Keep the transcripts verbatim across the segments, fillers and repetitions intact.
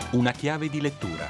Una chiave di lettura.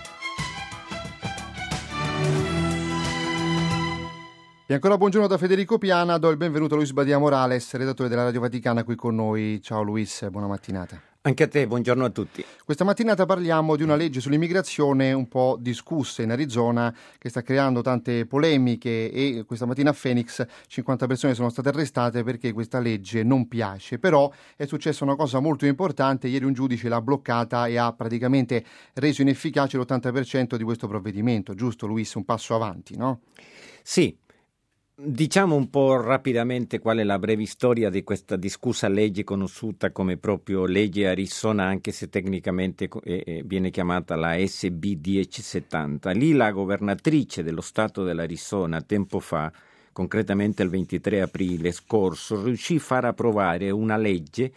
E ancora buongiorno da Federico Piana, do il benvenuto a Luis Badia Morales, redattore della Radio Vaticana qui con noi. Ciao Luis, buona mattinata. Anche a te, buongiorno a tutti. Questa mattinata parliamo di una legge sull'immigrazione un po' discussa in Arizona che sta creando tante polemiche e questa mattina a Phoenix cinquanta persone sono state arrestate perché questa legge non piace. Però è successa una cosa molto importante, ieri un giudice l'ha bloccata e ha praticamente reso inefficace l'ottanta per cento di questo provvedimento, giusto Luis? Un passo avanti, no? Sì. Diciamo un po' rapidamente qual è la breve storia di questa discussa legge conosciuta come proprio legge Arizona, anche se tecnicamente eh, viene chiamata la S B millecentosettanta. Lì la governatrice dello stato dell'Arizona tempo fa, concretamente il ventitré aprile scorso, riuscì a far approvare una legge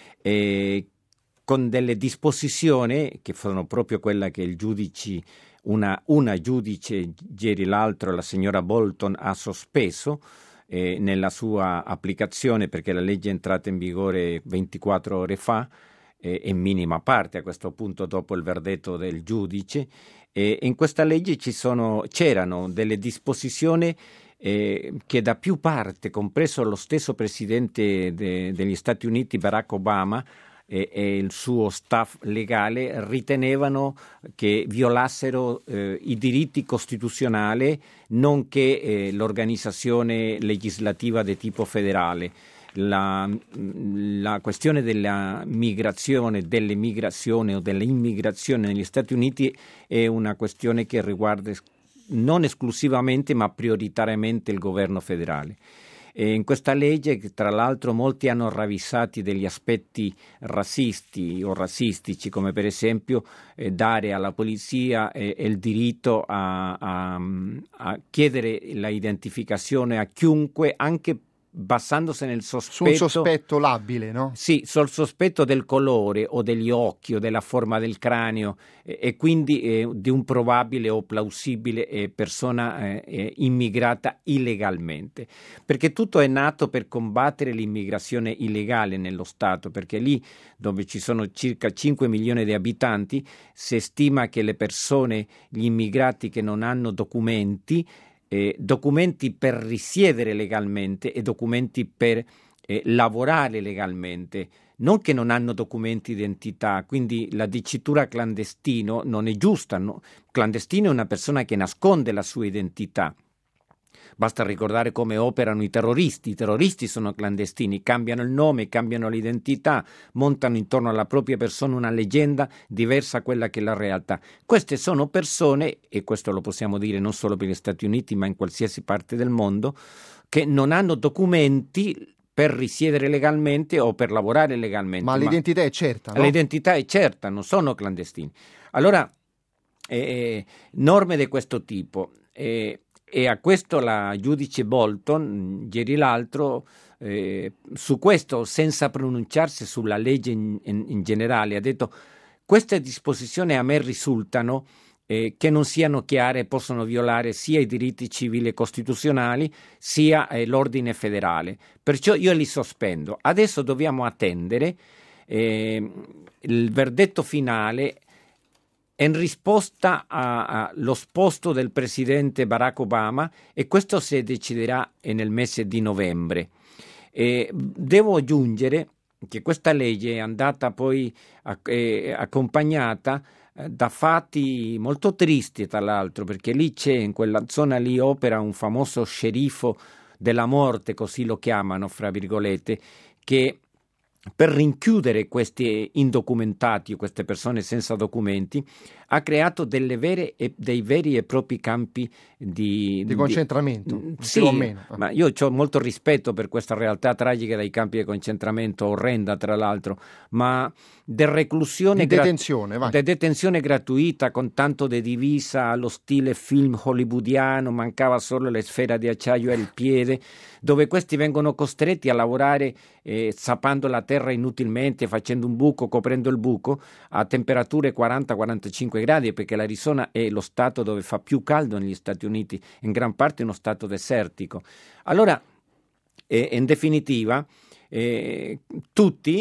eh, con delle disposizioni che sono proprio quella che il giudice Una, una giudice, ieri l'altro, la signora Bolton, ha sospeso eh, nella sua applicazione perché la legge è entrata in vigore ventiquattro ore fa, eh, in minima parte a questo punto dopo il verdetto del giudice. E in questa legge ci sono, c'erano delle disposizioni eh, che da più parte, compreso lo stesso presidente de, degli Stati Uniti Barack Obama, E, e il suo staff legale ritenevano che violassero eh, i diritti costituzionali nonché eh, l'organizzazione legislativa di tipo federale. La, la questione della migrazione, dell'emigrazione o dell'immigrazione negli Stati Uniti è una questione che riguarda non esclusivamente ma prioritariamente il governo federale. E in questa legge, che tra l'altro molti hanno ravvisato degli aspetti razzisti o razzistici, come per esempio eh, dare alla polizia eh, il diritto a, a, a chiedere la identificazione a chiunque, anche basandosi nel sospetto. Su un sospetto labile, no? Sì, sul sospetto del colore o degli occhi o della forma del cranio eh, e quindi eh, di un probabile o plausibile eh, persona eh, immigrata illegalmente. Perché tutto è nato per combattere l'immigrazione illegale nello Stato, perché lì dove ci sono circa cinque milioni di abitanti si stima che le persone, gli immigrati che non hanno documenti, Eh, documenti per risiedere legalmente e documenti per eh, lavorare legalmente, non che non hanno documenti di identità, quindi la dicitura clandestino non è giusta, no? Clandestino è una persona che nasconde la sua identità. Basta ricordare come operano i terroristi. I terroristi sono clandestini, cambiano il nome, cambiano l'identità, montano intorno alla propria persona una leggenda diversa da quella che è la realtà. Queste sono persone, e questo lo possiamo dire non solo per gli Stati Uniti ma in qualsiasi parte del mondo, che non hanno documenti per risiedere legalmente o per lavorare legalmente. Ma, ma l'identità è certa, no? L'identità è certa, non sono clandestini. Allora, eh, norme di questo tipo. Eh, E a questo la giudice Bolton, ieri l'altro, eh, su questo, senza pronunciarsi sulla legge in, in, in generale, ha detto: queste disposizioni a me risultano eh, che non siano chiare e possono violare sia i diritti civili e costituzionali sia eh, l'ordine federale. Perciò io li sospendo. Adesso dobbiamo attendere eh, il verdetto finale in risposta allo sposto del presidente Barack Obama, e questo si deciderà nel mese di novembre. E devo aggiungere che questa legge è andata poi eh, accompagnata eh, da fatti molto tristi, tra l'altro, perché lì c'è, in quella zona lì opera un famoso sceriffo della morte, così lo chiamano, fra virgolette, che per rinchiudere questi indocumentati o queste persone senza documenti ha creato delle vere e, dei veri e propri campi di, di concentramento, di, più sì, o meno. Ma io ho molto rispetto per questa realtà tragica dei campi di concentramento, orrenda tra l'altro, ma del reclusione di detenzione, gra- de detenzione gratuita con tanto di divisa allo stile film hollywoodiano, mancava solo la sfera di acciaio e il piede, dove questi vengono costretti a lavorare eh, sapando la terra inutilmente, facendo un buco, coprendo il buco a temperature quaranta quarantacinque gradi, perché l'Arizona è lo stato dove fa più caldo negli Stati Uniti, in gran parte uno stato desertico. Allora, eh, in definitiva, eh, tutti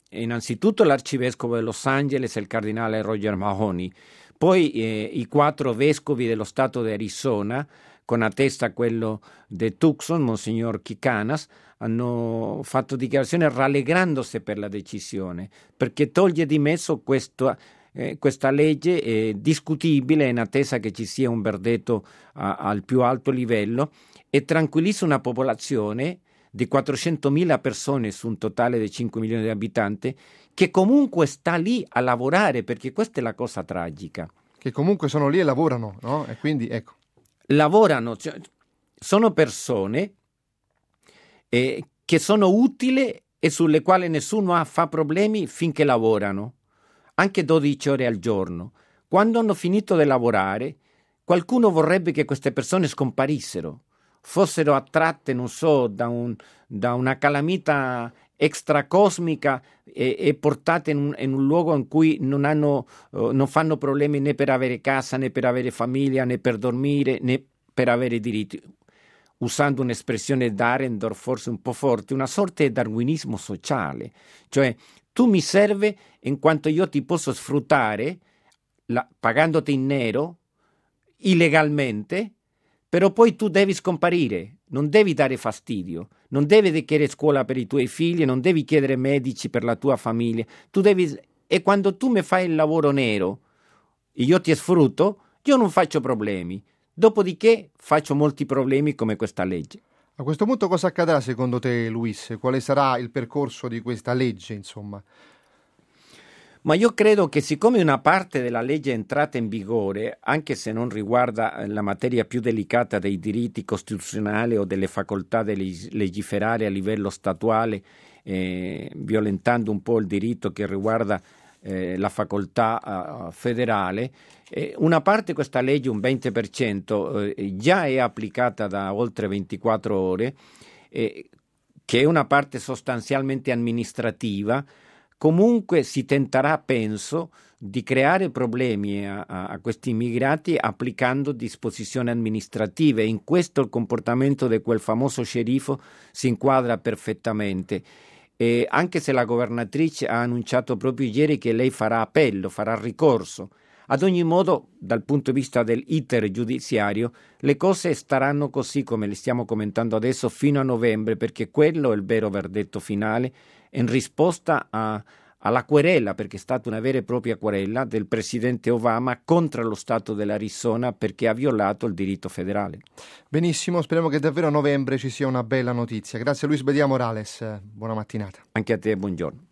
innanzitutto l'arcivescovo di Los Angeles, il cardinale Roger Mahony, poi eh, i quattro vescovi dello stato di Arizona, con a testa quello di Tucson, Monsignor Kikanas, hanno fatto dichiarazioni rallegrandosi per la decisione, perché toglie di mezzo questo, eh, questa legge eh, discutibile in attesa che ci sia un verdetto a, al più alto livello, e tranquillizza una popolazione di quattrocentomila persone su un totale di cinque milioni di abitanti, che comunque sta lì a lavorare, perché questa è la cosa tragica. Che comunque sono lì e lavorano, no? E quindi, ecco. Lavorano, cioè, sono persone eh, che sono utili e sulle quali nessuno ha, fa problemi finché lavorano, anche dodici ore al giorno. Quando hanno finito di lavorare, qualcuno vorrebbe che queste persone scomparissero, fossero attratte, non so, da, un, da una calamita extracosmica e, e portate in un, in un luogo in cui non, hanno, uh, non fanno problemi né per avere casa, né per avere famiglia, né per dormire, né per avere diritti. Usando un'espressione d'Arendorf forse un po' forte, una sorta di darwinismo sociale, cioè tu mi serve in quanto io ti posso sfruttare la, pagandoti in nero illegalmente, però poi tu devi scomparire, non devi dare fastidio, non devi chiedere scuola per i tuoi figli, non devi chiedere medici per la tua famiglia, tu devi, e quando tu mi fai il lavoro nero e io ti sfrutto, io non faccio problemi, dopodiché faccio molti problemi come questa legge. A questo punto cosa accadrà secondo te, Luis? Quale sarà il percorso di questa legge, insomma? Ma io credo che siccome una parte della legge è entrata in vigore, anche se non riguarda la materia più delicata dei diritti costituzionali o delle facoltà di legiferare a livello statuale, eh, violentando un po' il diritto che riguarda eh, la facoltà uh, federale, eh, una parte di questa legge, un venti per cento, eh, già è applicata da oltre ventiquattro ore, eh, che è una parte sostanzialmente amministrativa. Comunque si tenterà, penso, di creare problemi a, a, a questi immigrati applicando disposizioni amministrative. In questo il comportamento di quel famoso sceriffo si inquadra perfettamente. E anche se la governatrice ha annunciato proprio ieri che lei farà appello, farà ricorso. Ad ogni modo, dal punto di vista dell'iter giudiziario, le cose staranno così come le stiamo commentando adesso fino a novembre, perché quello è il vero verdetto finale in risposta a, alla querela, perché è stata una vera e propria querela del presidente Obama contro lo Stato dell'Arizona perché ha violato il diritto federale. Benissimo, speriamo che davvero a novembre ci sia una bella notizia. Grazie a Luis Badia Morales, buona mattinata. Anche a te, buongiorno.